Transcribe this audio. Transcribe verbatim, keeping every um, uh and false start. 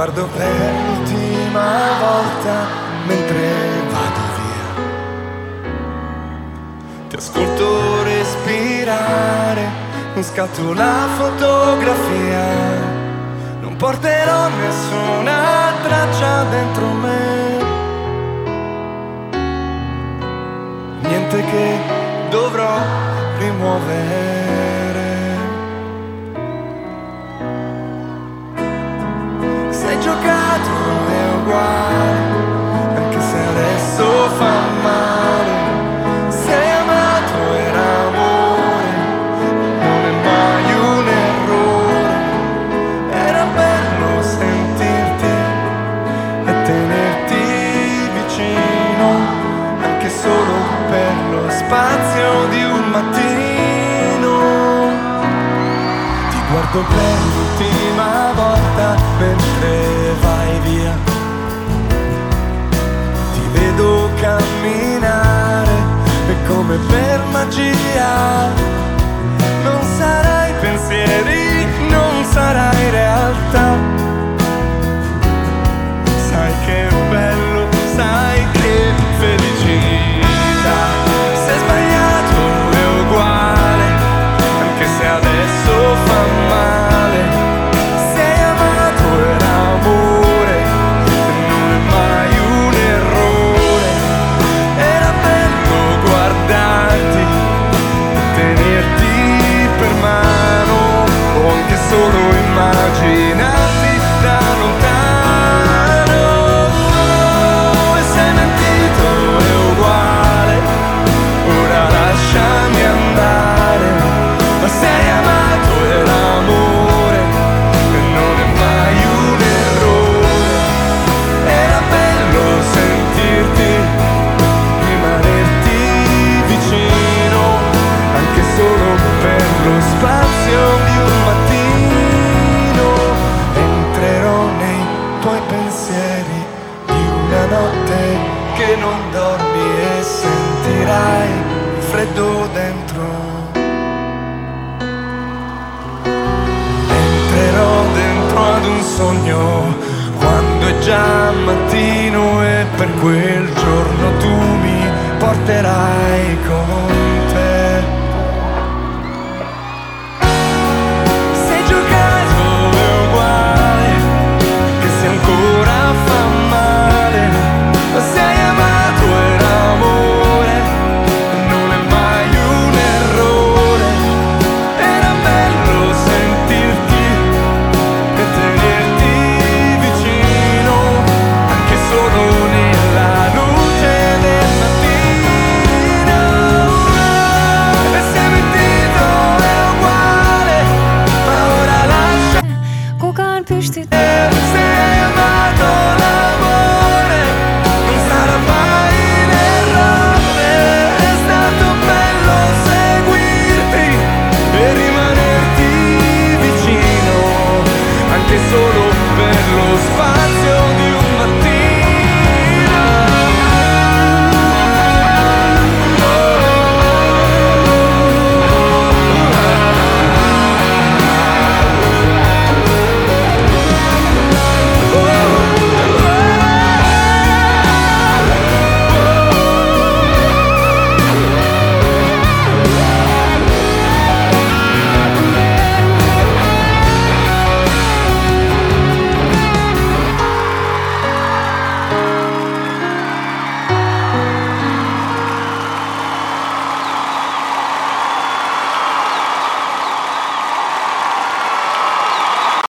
guardo per l'ultima volta mentre vado via. Ti ascolto respirare, non scatto la fotografia. Non porterò nessuna traccia dentro me, niente che dovrò rimuovere. Se hai giocato è uguale, anche se adesso fa male. Se hai amato era amore, non è mai un errore. Era bello sentirti e tenerti vicino, anche solo per lo spazio di un mattino. Ti guardo per l'ultima volta mentre vai via. Ti vedo camminare e come per magia non sarai pensieri, non sarai realtà. Sai che bello, sai che felicità. Se sbagliato è uguale, anche se adesso fa male. Se hai amato era amore, e non è mai un errore. Era bello guardarti e tenerti per mano, o anche solo immaginarti da lontano. E se hai mentito è uguale, ora lasciami andare. Ma se hai amato era amore e non è mai un errore. Era bello sentirti, rimanerti vicino, anche solo per lo spazio di un mattino. Entrerò nei tuoi pensieri di una notte che non dormi e sentirai il freddo dentro. Entrerò dentro ad un sogno quando è già mattino, e per quel giorno tu mi porterai con